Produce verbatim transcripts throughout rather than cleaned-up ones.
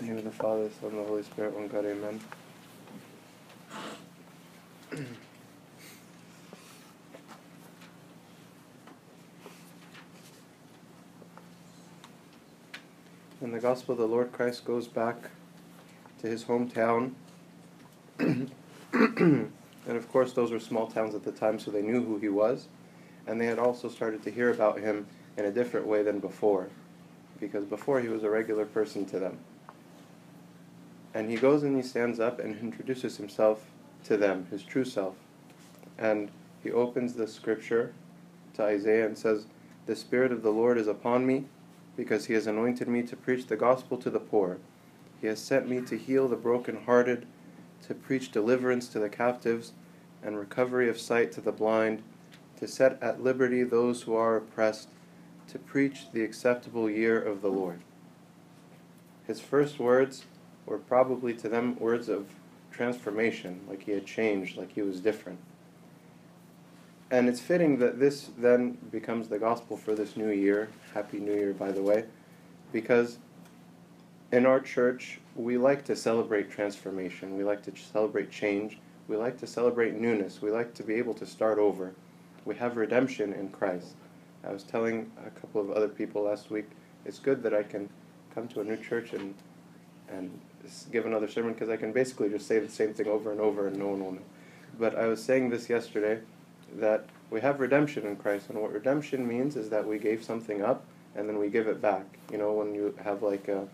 In the name of the Father, the Son, and the Holy Spirit, one God, amen. In the Gospel, the Lord Christ goes back to his hometown. And of course, those were small towns at the time, so they knew who he was. And they had also started to hear about him in a different way than before, because before he was a regular person to them. And he goes and he stands up and introduces himself to them, his true self. And he opens the scripture to Isaiah and says, "The Spirit of the Lord is upon me, because he has anointed me to preach the gospel to the poor. He has sent me to heal the brokenhearted, to preach deliverance to the captives, and recovery of sight to the blind, to set at liberty those who are oppressed, to preach the acceptable year of the Lord." His first words were probably to them words of transformation, like he had changed, like he was different. And it's fitting that this then becomes the gospel for this new year. Happy New Year, by the way, because in our church, we like to celebrate transformation. We like to celebrate change. We like to celebrate newness. We like to be able to start over. We have redemption in Christ. I was telling a couple of other people last week, it's good that I can come to a new church and and give another sermon, because I can basically just say the same thing over and over and no one will know. But I was saying this yesterday, that we have redemption in Christ, and what redemption means is that we gave something up and then we give it back. You know, when you have like a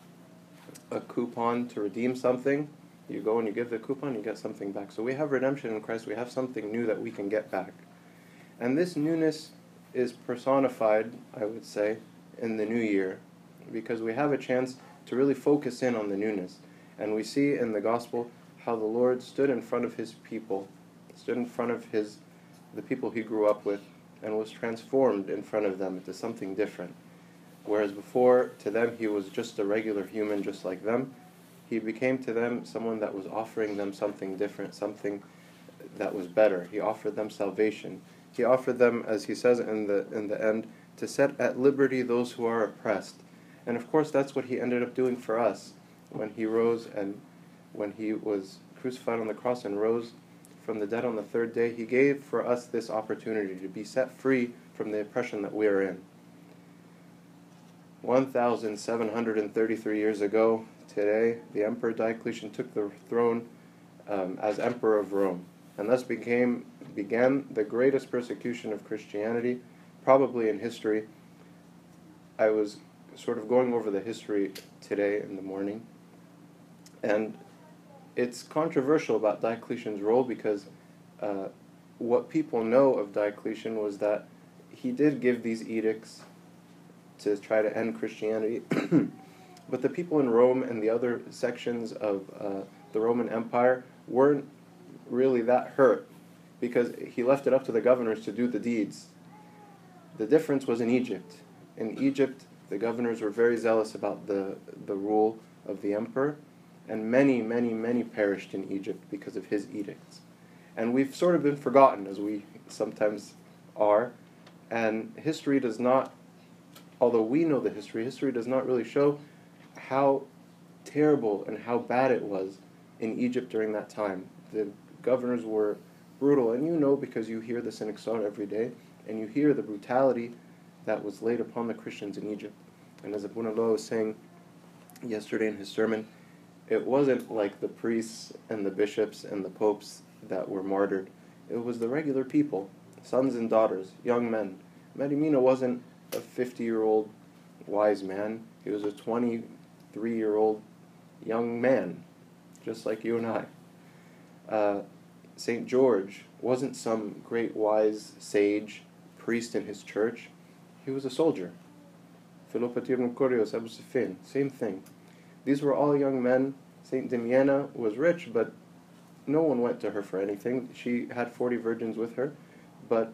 a coupon to redeem something, you go and you give the coupon, you get something back. So we have redemption in Christ, we have something new that we can get back. And this newness is personified, I would say, in the new year, because we have a chance to really focus in on the newness. And we see in the gospel how the Lord stood in front of his people, stood in front of his the people he grew up with, and was transformed in front of them into something different. Whereas before, to them, he was just a regular human just like them. He became to them someone that was offering them something different, something that was better. He offered them salvation. He offered them, as he says in the in the end, to set at liberty those who are oppressed. And of course, that's what he ended up doing for us when he rose and when he was crucified on the cross and rose from the dead on the third day. He gave for us this opportunity to be set free from the oppression that we are in. one thousand seven hundred thirty-three years ago today, the Emperor Diocletian took the throne um, as Emperor of Rome, and thus became began the greatest persecution of Christianity, probably in history. I was sort of going over the history today in the morning, and it's controversial about Diocletian's role, because uh, what people know of Diocletian was that he did give these edicts to try to end Christianity, but the people in Rome and the other sections of uh, the Roman Empire weren't really that hurt, because he left it up to the governors to do the deeds. The difference was in Egypt. In Egypt, the governors were very zealous about the, the rule of the emperor, and many, many, many perished in Egypt because of his edicts. And we've sort of been forgotten, as we sometimes are, and history does not, although we know the history, history does not really show how terrible and how bad it was in Egypt during that time. The governors were brutal, and you know, because you hear this in Ixar every day, and you hear the brutality that was laid upon the Christians in Egypt. And as Abuna Allah was saying yesterday in his sermon, it wasn't like the priests and the bishops and the popes that were martyred. It was the regular people, sons and daughters, young men. Madimina wasn't a fifty-year-old wise man. He was a twenty-three-year-old young man, just like you and I. Uh, Saint George wasn't some great wise sage priest in his church. He was a soldier. Philopatir Nukorios, Abu Sufyan, same thing. These were all young men. Saint Damiana was rich, but no one went to her for anything. She had forty virgins with her, but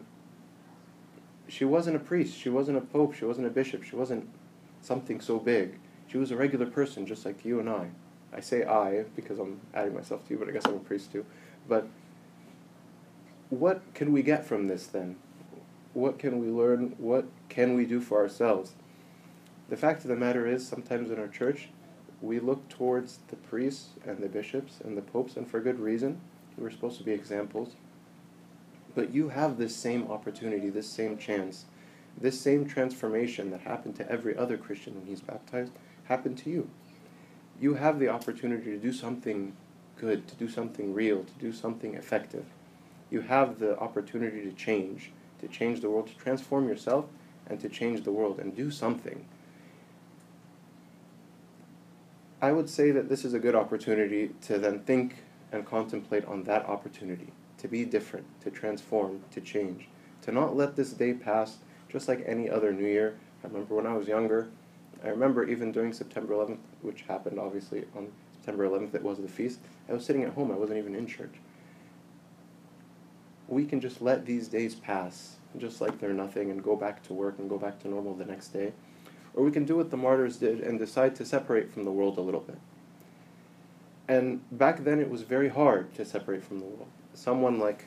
she wasn't a priest. She wasn't a pope. She wasn't a bishop. She wasn't something so big. She was a regular person, just like you and I. I say I because I'm adding myself to you, but I guess I'm a priest too. But what can we get from this then? What can we learn? What can we do for ourselves? The fact of the matter is, sometimes in our church, we look towards the priests and the bishops and the popes, and for good reason. We're supposed to be examples. But you have this same opportunity, this same chance, this same transformation that happened to every other Christian when he's baptized, happened to you. You have the opportunity to do something good, to do something real, to do something effective. You have the opportunity to change, to change the world, to transform yourself, and to change the world, and do something. I would say that this is a good opportunity to then think and contemplate on that opportunity, to be different, to transform, to change, to not let this day pass just like any other New Year. I remember when I was younger, I remember even during September eleventh, which happened obviously on September eleventh, it was the feast, I was sitting at home, I wasn't even in church. We can just let these days pass, just like they're nothing, and go back to work and go back to normal the next day. Or we can do what the martyrs did and decide to separate from the world a little bit. And back then it was very hard to separate from the world. Someone like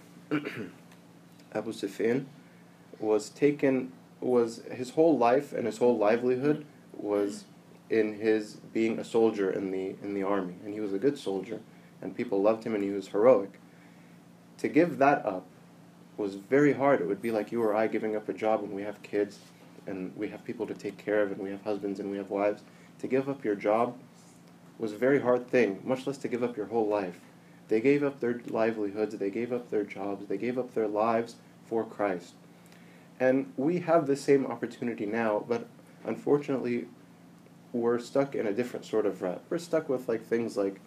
Abu Sufyan was taken, was his whole life and his whole livelihood was in his being a soldier in the in the army. And he was a good soldier, and people loved him, and he was heroic. To give that up was very hard. It would be like you or I giving up a job when we have kids, and we have people to take care of, and we have husbands and we have wives. To give up your job was a very hard thing, much less to give up your whole life. They gave up their livelihoods, they gave up their jobs, they gave up their lives for Christ. And we have the same opportunity now, but unfortunately we're stuck in a different sort of rut. We're stuck with like things like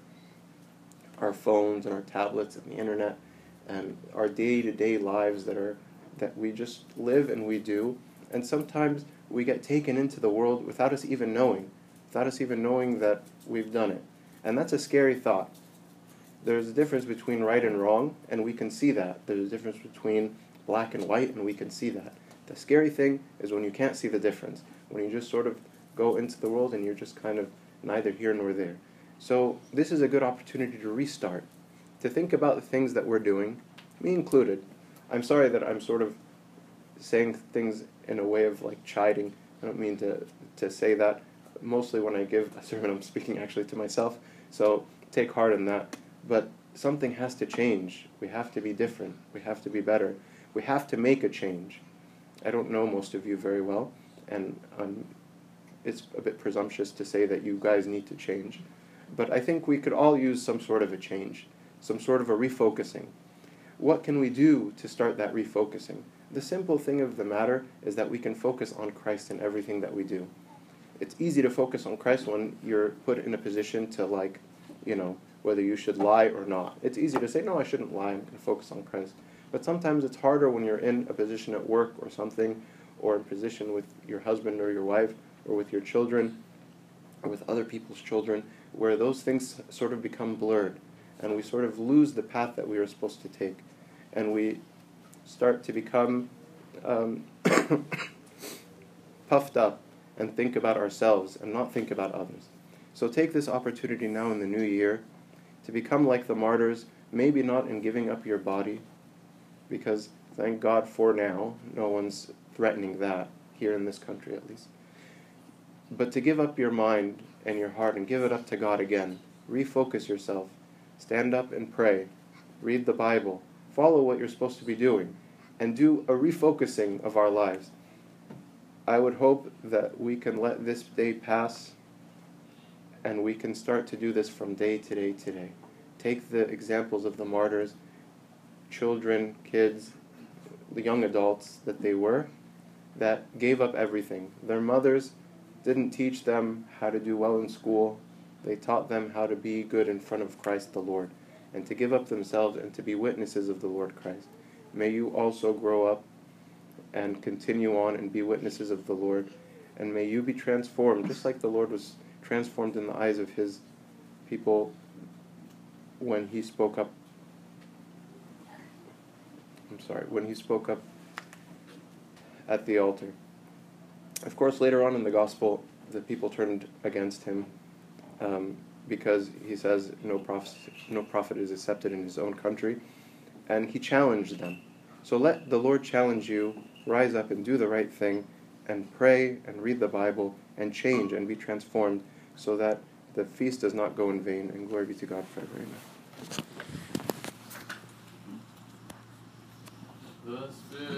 our phones and our tablets and the internet and our day-to-day lives that are that we just live and we do. And sometimes we get taken into the world without us even knowing, without us even knowing that we've done it. And that's a scary thought. There's a difference between right and wrong, and we can see that. There's a difference between black and white, and we can see that. The scary thing is when you can't see the difference, when you just sort of go into the world and you're just kind of neither here nor there. So this is a good opportunity to restart, to think about the things that we're doing, me included. I'm sorry that I'm sort of saying things in a way of like chiding. I don't mean to to say that. Mostly when I give a sermon, I'm speaking actually to myself, so take heart in that. But something has to change. We have to be different. We have to be better. We have to make a change. I don't know most of you very well, and um, it's a bit presumptuous to say that you guys need to change. But I think we could all use some sort of a change, some sort of a refocusing. What can we do to start that refocusing? The simple thing of the matter is that we can focus on Christ in everything that we do. It's easy to focus on Christ when you're put in a position to, like, you know, whether you should lie or not. It's easy to say, no, I shouldn't lie, I'm going to focus on Christ. But sometimes it's harder when you're in a position at work or something, or in position with your husband or your wife, or with your children, or with other people's children, where those things sort of become blurred, and we sort of lose the path that we were supposed to take, and we start to become um, puffed up and think about ourselves and not think about others. So take this opportunity now in the new year to become like the martyrs, maybe not in giving up your body, because thank God for now, no one's threatening that, here in this country at least. But to give up your mind and your heart and give it up to God again. Refocus yourself. Stand up and pray. Read the Bible. Follow what you're supposed to be doing. And do a refocusing of our lives. I would hope that we can let this day pass and we can start to do this from day to day to day. Take the examples of the martyrs, children, kids, the young adults that they were, that gave up everything. Their mothers didn't teach them how to do well in school. They taught them how to be good in front of Christ the Lord, and to give up themselves and to be witnesses of the Lord Christ. May you also grow up and continue on and be witnesses of the Lord, and may you be transformed, just like the Lord was transformed in the eyes of his people when he spoke up. I'm sorry, when he spoke up at the altar. Of course, later on in the gospel, the people turned against him um, because he says no prophet, no prophet is accepted in his own country, and he challenged them. So let the Lord challenge you, rise up and do the right thing, and pray and read the Bible and change and be transformed, so that the feast does not go in vain, and glory be to God forever. Amen. The Spirit.